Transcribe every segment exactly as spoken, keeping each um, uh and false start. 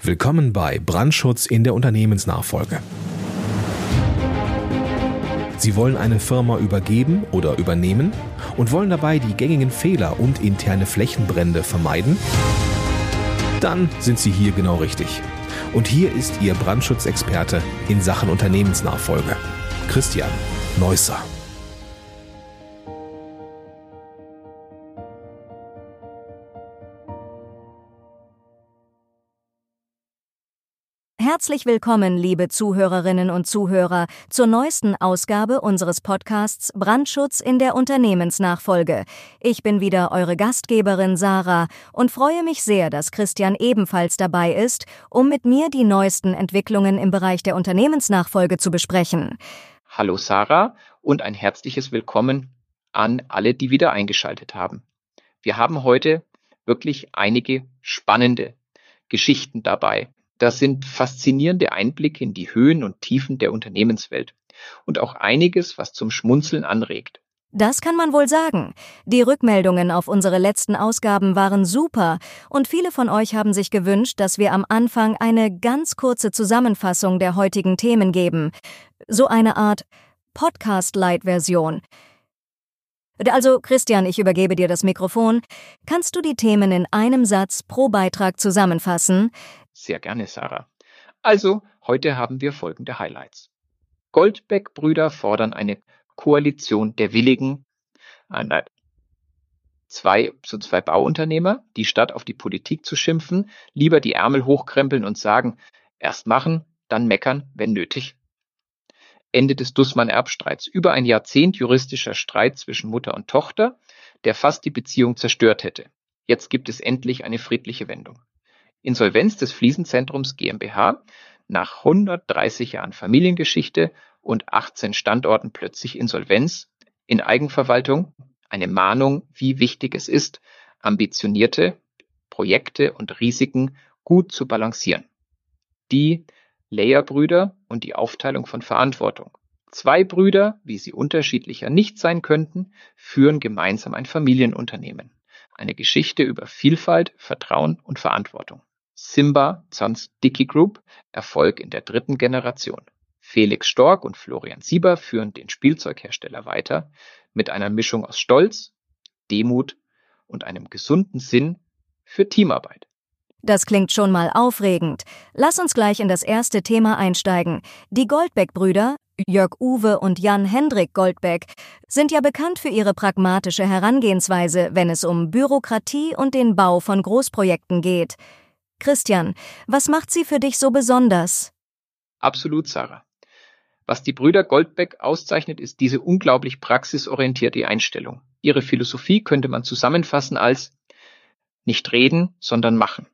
Willkommen bei Brandschutz in der Unternehmensnachfolge. Sie wollen eine Firma übergeben oder übernehmen und wollen dabei die gängigen Fehler und interne Flächenbrände vermeiden? Dann sind Sie hier genau richtig. Und hier ist Ihr Brandschutzexperte in Sachen Unternehmensnachfolge, Christian Neusser. Herzlich willkommen, liebe Zuhörerinnen und Zuhörer, zur neuesten Ausgabe unseres Podcasts Brandschutz in der Unternehmensnachfolge. Ich bin wieder eure Gastgeberin Sarah und freue mich sehr, dass Christian ebenfalls dabei ist, um mit mir die neuesten Entwicklungen im Bereich der Unternehmensnachfolge zu besprechen. Hallo Sarah und ein herzliches Willkommen an alle, die wieder eingeschaltet haben. Wir haben heute wirklich einige spannende Geschichten dabei. Das sind faszinierende Einblicke in die Höhen und Tiefen der Unternehmenswelt und auch einiges, was zum Schmunzeln anregt. Das kann man wohl sagen. Die Rückmeldungen auf unsere letzten Ausgaben waren super und viele von euch haben sich gewünscht, dass wir am Anfang eine ganz kurze Zusammenfassung der heutigen Themen geben. So eine Art Podcast-Light-Version. Also Christian, ich übergebe dir das Mikrofon. Kannst du die Themen in einem Satz pro Beitrag zusammenfassen? Sehr gerne, Sarah. Also, heute haben wir folgende Highlights. Goldbeck-Brüder fordern eine Koalition der Willigen. Zwei, so zwei Bauunternehmer, die statt auf die Politik zu schimpfen, lieber die Ärmel hochkrempeln und sagen, erst machen, dann meckern, wenn nötig. Ende des Dussmann-Erbstreits. Über ein Jahrzehnt juristischer Streit zwischen Mutter und Tochter, der fast die Beziehung zerstört hätte. Jetzt gibt es endlich eine friedliche Wendung. Insolvenz des Fliesenzentrums GmbH, nach hundertdreißig Jahren Familiengeschichte und achtzehn Standorten plötzlich Insolvenz in Eigenverwaltung, eine Mahnung, wie wichtig es ist, ambitionierte Projekte und Risiken gut zu balancieren. Die Layer-Brüder und die Aufteilung von Verantwortung. Zwei Brüder, wie sie unterschiedlicher nicht sein könnten, führen gemeinsam ein Familienunternehmen. Eine Geschichte über Vielfalt, Vertrauen und Verantwortung. Simba Zons Dickey Group, Erfolg in der dritten Generation. Felix Stork und Florian Sieber führen den Spielzeughersteller weiter mit einer Mischung aus Stolz, Demut und einem gesunden Sinn für Teamarbeit. Das klingt schon mal aufregend. Lass uns gleich in das erste Thema einsteigen. Die Goldbeck-Brüder, Jörg-Uwe und Jan-Hendrik Goldbeck, sind ja bekannt für ihre pragmatische Herangehensweise, wenn es um Bürokratie und den Bau von Großprojekten geht. Christian, was macht sie für dich so besonders? Absolut, Sarah. Was die Brüder Goldbeck auszeichnet, ist diese unglaublich praxisorientierte Einstellung. Ihre Philosophie könnte man zusammenfassen als nicht reden, sondern machen.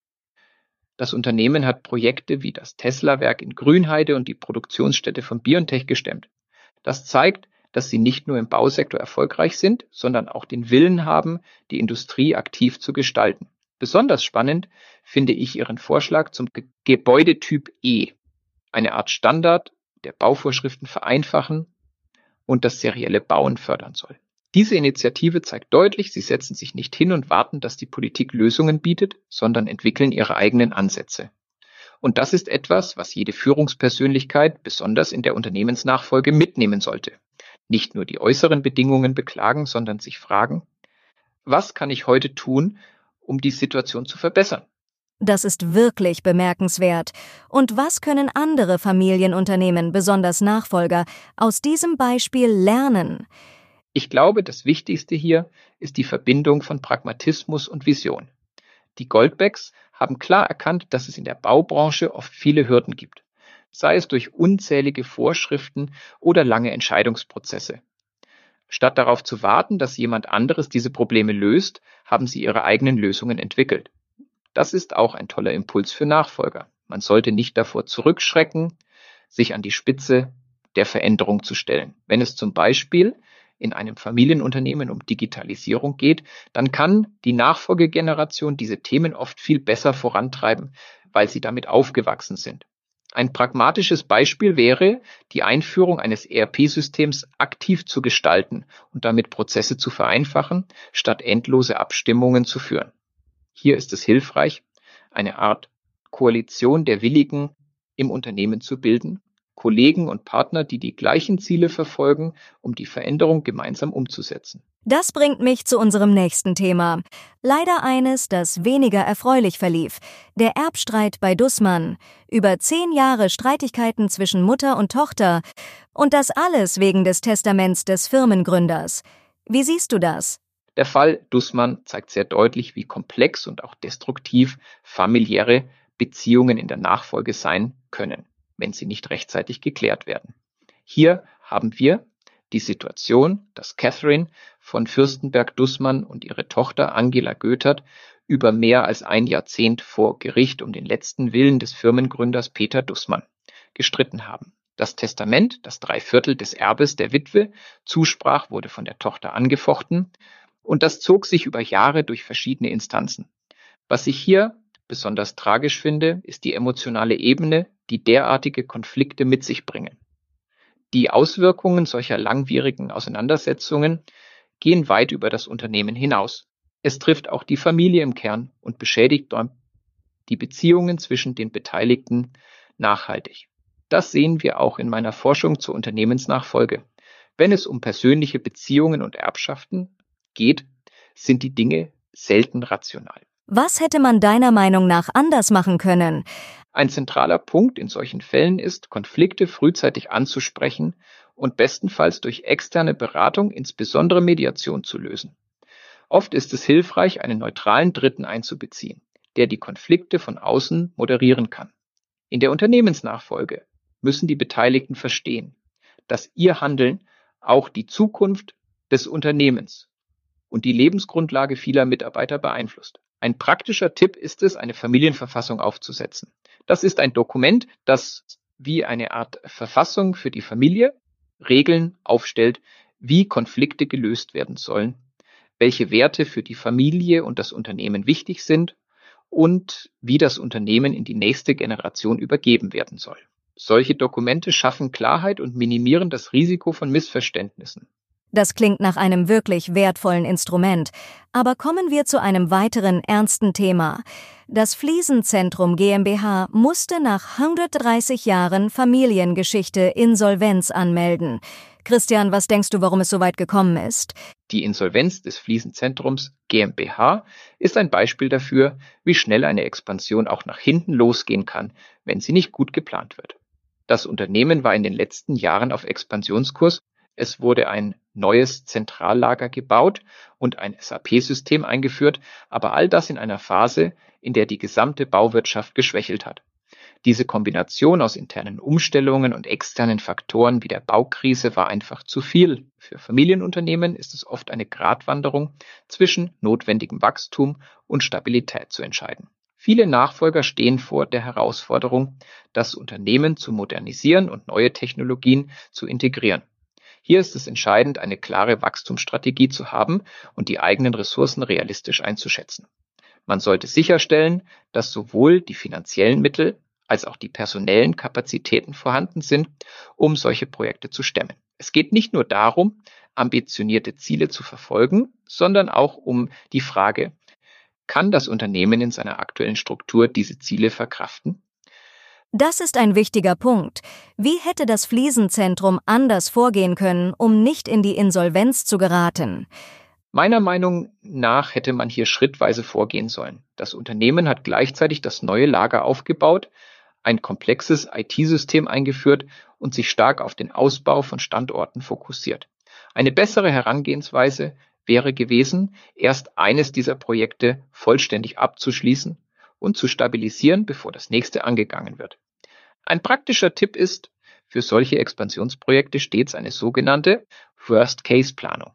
Das Unternehmen hat Projekte wie das Tesla-Werk in Grünheide und die Produktionsstätte von BioNTech gestemmt. Das zeigt, dass sie nicht nur im Bausektor erfolgreich sind, sondern auch den Willen haben, die Industrie aktiv zu gestalten. Besonders spannend finde ich ihren Vorschlag zum Ge- Gebäudetyp E, eine Art Standard, der Bauvorschriften vereinfachen und das serielle Bauen fördern soll. Diese Initiative zeigt deutlich, sie setzen sich nicht hin und warten, dass die Politik Lösungen bietet, sondern entwickeln ihre eigenen Ansätze. Und das ist etwas, was jede Führungspersönlichkeit, besonders in der Unternehmensnachfolge, mitnehmen sollte. Nicht nur die äußeren Bedingungen beklagen, sondern sich fragen, was kann ich heute tun, um die Situation zu verbessern? Das ist wirklich bemerkenswert. Und was können andere Familienunternehmen, besonders Nachfolger, aus diesem Beispiel lernen? Ich glaube, das Wichtigste hier ist die Verbindung von Pragmatismus und Vision. Die Goldbecks haben klar erkannt, dass es in der Baubranche oft viele Hürden gibt, sei es durch unzählige Vorschriften oder lange Entscheidungsprozesse. Statt darauf zu warten, dass jemand anderes diese Probleme löst, haben sie ihre eigenen Lösungen entwickelt. Das ist auch ein toller Impuls für Nachfolger. Man sollte nicht davor zurückschrecken, sich an die Spitze der Veränderung zu stellen. Wenn es zum Beispiel in einem Familienunternehmen um Digitalisierung geht, dann kann die Nachfolgegeneration diese Themen oft viel besser vorantreiben, weil sie damit aufgewachsen sind. Ein pragmatisches Beispiel wäre, die Einführung eines E R P-Systems aktiv zu gestalten und damit Prozesse zu vereinfachen, statt endlose Abstimmungen zu führen. Hier ist es hilfreich, eine Art Koalition der Willigen im Unternehmen zu bilden, Kollegen und Partner, die die gleichen Ziele verfolgen, um die Veränderung gemeinsam umzusetzen. Das bringt mich zu unserem nächsten Thema. Leider eines, das weniger erfreulich verlief. Der Erbstreit bei Dussmann. Über zehn Jahre Streitigkeiten zwischen Mutter und Tochter. Und das alles wegen des Testaments des Firmengründers. Wie siehst du das? Der Fall Dussmann zeigt sehr deutlich, wie komplex und auch destruktiv familiäre Beziehungen in der Nachfolge sein können, wenn sie nicht rechtzeitig geklärt werden. Hier haben wir die Situation, dass Catherine von Fürstenberg-Dussmann und ihre Tochter Angela Göthert über mehr als ein Jahrzehnt vor Gericht um den letzten Willen des Firmengründers Peter Dussmann gestritten haben. Das Testament, das drei Viertel des Erbes der Witwe zusprach, wurde von der Tochter angefochten und das zog sich über Jahre durch verschiedene Instanzen. Was ich hier besonders tragisch finde, ist die emotionale Ebene, die derartige Konflikte mit sich bringen. Die Auswirkungen solcher langwierigen Auseinandersetzungen gehen weit über das Unternehmen hinaus. Es trifft auch die Familie im Kern und beschädigt die Beziehungen zwischen den Beteiligten nachhaltig. Das sehen wir auch in meiner Forschung zur Unternehmensnachfolge. Wenn es um persönliche Beziehungen und Erbschaften geht, sind die Dinge selten rational. Was hätte man deiner Meinung nach anders machen können? Ein zentraler Punkt in solchen Fällen ist, Konflikte frühzeitig anzusprechen und bestenfalls durch externe Beratung, insbesondere Mediation, zu lösen. Oft ist es hilfreich, einen neutralen Dritten einzubeziehen, der die Konflikte von außen moderieren kann. In der Unternehmensnachfolge müssen die Beteiligten verstehen, dass ihr Handeln auch die Zukunft des Unternehmens und die Lebensgrundlage vieler Mitarbeiter beeinflusst. Ein praktischer Tipp ist es, eine Familienverfassung aufzusetzen. Das ist ein Dokument, das wie eine Art Verfassung für die Familie Regeln aufstellt, wie Konflikte gelöst werden sollen, welche Werte für die Familie und das Unternehmen wichtig sind und wie das Unternehmen in die nächste Generation übergeben werden soll. Solche Dokumente schaffen Klarheit und minimieren das Risiko von Missverständnissen. Das klingt nach einem wirklich wertvollen Instrument. Aber kommen wir zu einem weiteren ernsten Thema. Das Fliesenzentrum GmbH musste nach hundertdreißig Jahren Familiengeschichte Insolvenz anmelden. Christian, was denkst du, warum es so weit gekommen ist? Die Insolvenz des Fliesenzentrums GmbH ist ein Beispiel dafür, wie schnell eine Expansion auch nach hinten losgehen kann, wenn sie nicht gut geplant wird. Das Unternehmen war in den letzten Jahren auf Expansionskurs. Es wurde ein neues Zentrallager gebaut und ein S A P-System eingeführt, aber all das in einer Phase, in der die gesamte Bauwirtschaft geschwächelt hat. Diese Kombination aus internen Umstellungen und externen Faktoren wie der Baukrise war einfach zu viel. Für Familienunternehmen ist es oft eine Gratwanderung zwischen notwendigem Wachstum und Stabilität zu entscheiden. Viele Nachfolger stehen vor der Herausforderung, das Unternehmen zu modernisieren und neue Technologien zu integrieren. Hier ist es entscheidend, eine klare Wachstumsstrategie zu haben und die eigenen Ressourcen realistisch einzuschätzen. Man sollte sicherstellen, dass sowohl die finanziellen Mittel als auch die personellen Kapazitäten vorhanden sind, um solche Projekte zu stemmen. Es geht nicht nur darum, ambitionierte Ziele zu verfolgen, sondern auch um die Frage, kann das Unternehmen in seiner aktuellen Struktur diese Ziele verkraften? Das ist ein wichtiger Punkt. Wie hätte das Fliesenzentrum anders vorgehen können, um nicht in die Insolvenz zu geraten? Meiner Meinung nach hätte man hier schrittweise vorgehen sollen. Das Unternehmen hat gleichzeitig das neue Lager aufgebaut, ein komplexes I T-System eingeführt und sich stark auf den Ausbau von Standorten fokussiert. Eine bessere Herangehensweise wäre gewesen, erst eines dieser Projekte vollständig abzuschließen und zu stabilisieren, bevor das nächste angegangen wird. Ein praktischer Tipp ist, für solche Expansionsprojekte stets eine sogenannte Worst-Case-Planung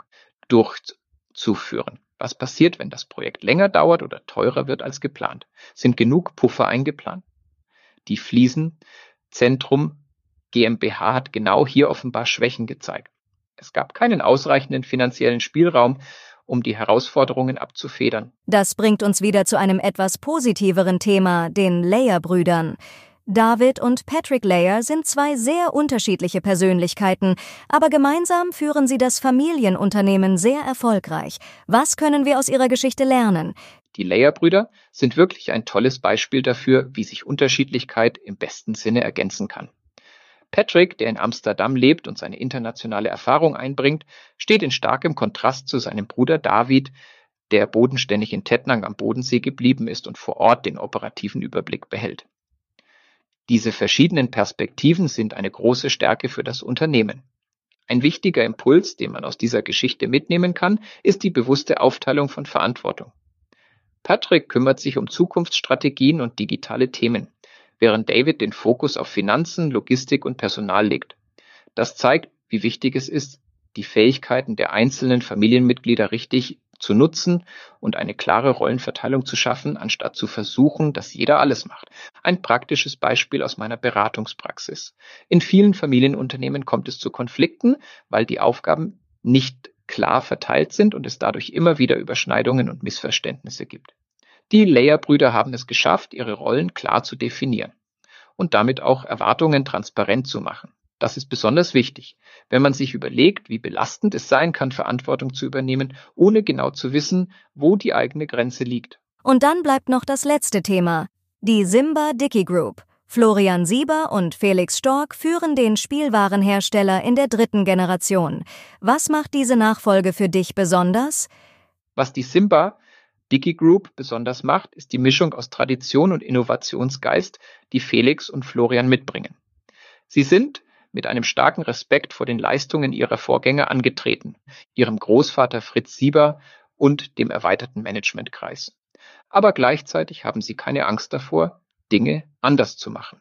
durchzuführen. Was passiert, wenn das Projekt länger dauert oder teurer wird als geplant? Sind genug Puffer eingeplant? Die Fliesenzentrum GmbH hat genau hier offenbar Schwächen gezeigt. Es gab keinen ausreichenden finanziellen Spielraum, um die Herausforderungen abzufedern. Das bringt uns wieder zu einem etwas positiveren Thema, den Layer-Brüdern. David und Patrick Layer sind zwei sehr unterschiedliche Persönlichkeiten, aber gemeinsam führen sie das Familienunternehmen sehr erfolgreich. Was können wir aus ihrer Geschichte lernen? Die Layer-Brüder sind wirklich ein tolles Beispiel dafür, wie sich Unterschiedlichkeit im besten Sinne ergänzen kann. Patrick, der in Amsterdam lebt und seine internationale Erfahrung einbringt, steht in starkem Kontrast zu seinem Bruder David, der bodenständig in Tettnang am Bodensee geblieben ist und vor Ort den operativen Überblick behält. Diese verschiedenen Perspektiven sind eine große Stärke für das Unternehmen. Ein wichtiger Impuls, den man aus dieser Geschichte mitnehmen kann, ist die bewusste Aufteilung von Verantwortung. Patrick kümmert sich um Zukunftsstrategien und digitale Themen, während David den Fokus auf Finanzen, Logistik und Personal legt. Das zeigt, wie wichtig es ist, die Fähigkeiten der einzelnen Familienmitglieder richtig zu nutzen und eine klare Rollenverteilung zu schaffen, anstatt zu versuchen, dass jeder alles macht. Ein praktisches Beispiel aus meiner Beratungspraxis. In vielen Familienunternehmen kommt es zu Konflikten, weil die Aufgaben nicht klar verteilt sind und es dadurch immer wieder Überschneidungen und Missverständnisse gibt. Die Layer-Brüder haben es geschafft, ihre Rollen klar zu definieren und damit auch Erwartungen transparent zu machen. Das ist besonders wichtig, wenn man sich überlegt, wie belastend es sein kann, Verantwortung zu übernehmen, ohne genau zu wissen, wo die eigene Grenze liegt. Und dann bleibt noch das letzte Thema, die Simba Dickey Group. Florian Sieber und Felix Stork führen den Spielwarenhersteller in der dritten Generation. Was macht diese Nachfolge für dich besonders? Was die Simba Dickey Group besonders macht, ist die Mischung aus Tradition und Innovationsgeist, die Felix und Florian mitbringen. Sie sind mit einem starken Respekt vor den Leistungen ihrer Vorgänger angetreten, ihrem Großvater Fritz Sieber und dem erweiterten Managementkreis. Aber gleichzeitig haben sie keine Angst davor, Dinge anders zu machen.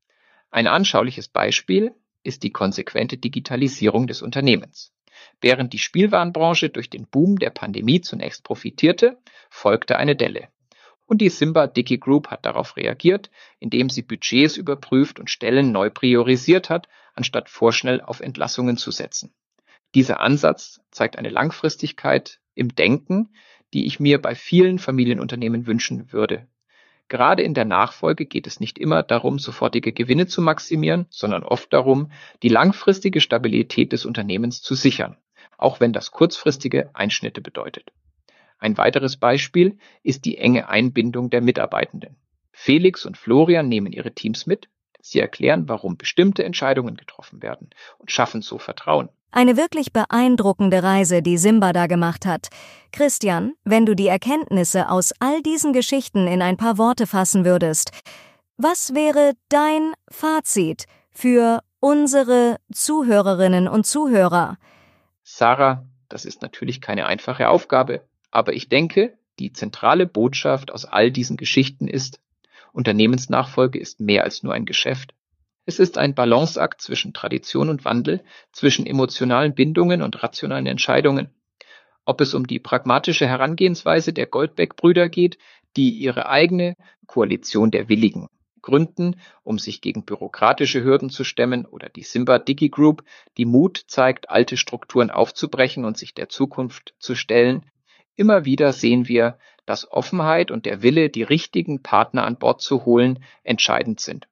Ein anschauliches Beispiel ist die konsequente Digitalisierung des Unternehmens. Während die Spielwarenbranche durch den Boom der Pandemie zunächst profitierte, folgte eine Delle. Und die Simba Dickey Group hat darauf reagiert, indem sie Budgets überprüft und Stellen neu priorisiert hat, anstatt vorschnell auf Entlassungen zu setzen. Dieser Ansatz zeigt eine Langfristigkeit im Denken, die ich mir bei vielen Familienunternehmen wünschen würde. Gerade in der Nachfolge geht es nicht immer darum, sofortige Gewinne zu maximieren, sondern oft darum, die langfristige Stabilität des Unternehmens zu sichern, auch wenn das kurzfristige Einschnitte bedeutet. Ein weiteres Beispiel ist die enge Einbindung der Mitarbeitenden. Felix und Florian nehmen ihre Teams mit, sie erklären, warum bestimmte Entscheidungen getroffen werden und schaffen so Vertrauen. Eine wirklich beeindruckende Reise, die Simba da gemacht hat. Christian, wenn du die Erkenntnisse aus all diesen Geschichten in ein paar Worte fassen würdest, was wäre dein Fazit für unsere Zuhörerinnen und Zuhörer? Sarah, das ist natürlich keine einfache Aufgabe, aber ich denke, die zentrale Botschaft aus all diesen Geschichten ist, Unternehmensnachfolge ist mehr als nur ein Geschäft. Es ist ein Balanceakt zwischen Tradition und Wandel, zwischen emotionalen Bindungen und rationalen Entscheidungen. Ob es um die pragmatische Herangehensweise der Goldbeck-Brüder geht, die ihre eigene Koalition der Willigen gründen, um sich gegen bürokratische Hürden zu stemmen, oder die Simba Dickey Group, die Mut zeigt, alte Strukturen aufzubrechen und sich der Zukunft zu stellen. Immer wieder sehen wir, dass Offenheit und der Wille, die richtigen Partner an Bord zu holen, entscheidend sind.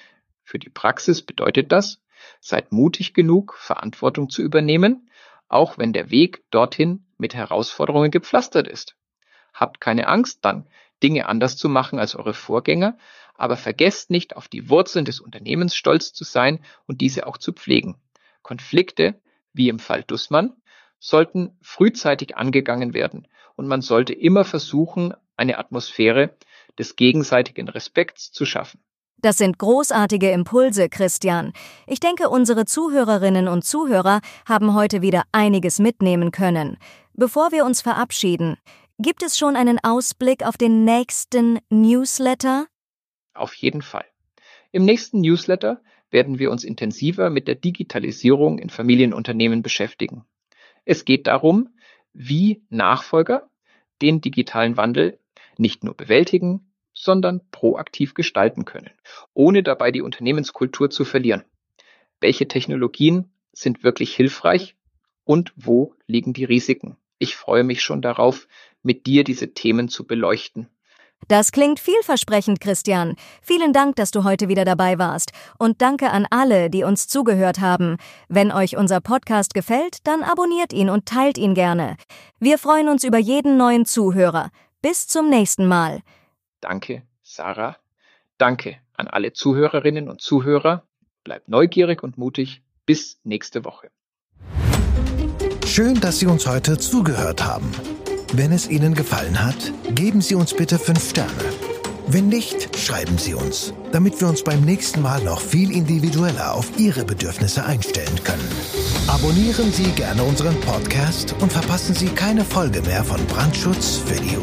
Für die Praxis bedeutet das, seid mutig genug, Verantwortung zu übernehmen, auch wenn der Weg dorthin mit Herausforderungen gepflastert ist. Habt keine Angst dann, Dinge anders zu machen als eure Vorgänger, aber vergesst nicht, auf die Wurzeln des Unternehmens stolz zu sein und diese auch zu pflegen. Konflikte, wie im Fall Dussmann, sollten frühzeitig angegangen werden und man sollte immer versuchen, eine Atmosphäre des gegenseitigen Respekts zu schaffen. Das sind großartige Impulse, Christian. Ich denke, unsere Zuhörerinnen und Zuhörer haben heute wieder einiges mitnehmen können. Bevor wir uns verabschieden, gibt es schon einen Ausblick auf den nächsten Newsletter? Auf jeden Fall. Im nächsten Newsletter werden wir uns intensiver mit der Digitalisierung in Familienunternehmen beschäftigen. Es geht darum, wie Nachfolger den digitalen Wandel nicht nur bewältigen, sondern proaktiv gestalten können, ohne dabei die Unternehmenskultur zu verlieren. Welche Technologien sind wirklich hilfreich und wo liegen die Risiken? Ich freue mich schon darauf, mit dir diese Themen zu beleuchten. Das klingt vielversprechend, Christian. Vielen Dank, dass du heute wieder dabei warst. Und danke an alle, die uns zugehört haben. Wenn euch unser Podcast gefällt, dann abonniert ihn und teilt ihn gerne. Wir freuen uns über jeden neuen Zuhörer. Bis zum nächsten Mal. Danke, Sarah. Danke an alle Zuhörerinnen und Zuhörer. Bleibt neugierig und mutig. Bis nächste Woche. Schön, dass Sie uns heute zugehört haben. Wenn es Ihnen gefallen hat, geben Sie uns bitte fünf Sterne. Wenn nicht, schreiben Sie uns, damit wir uns beim nächsten Mal noch viel individueller auf Ihre Bedürfnisse einstellen können. Abonnieren Sie gerne unseren Podcast und verpassen Sie keine Folge mehr von Brandschutz für die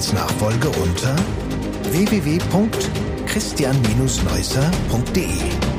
Unternehmensnachfolge unter w w w punkt christian Neusser punkt d e.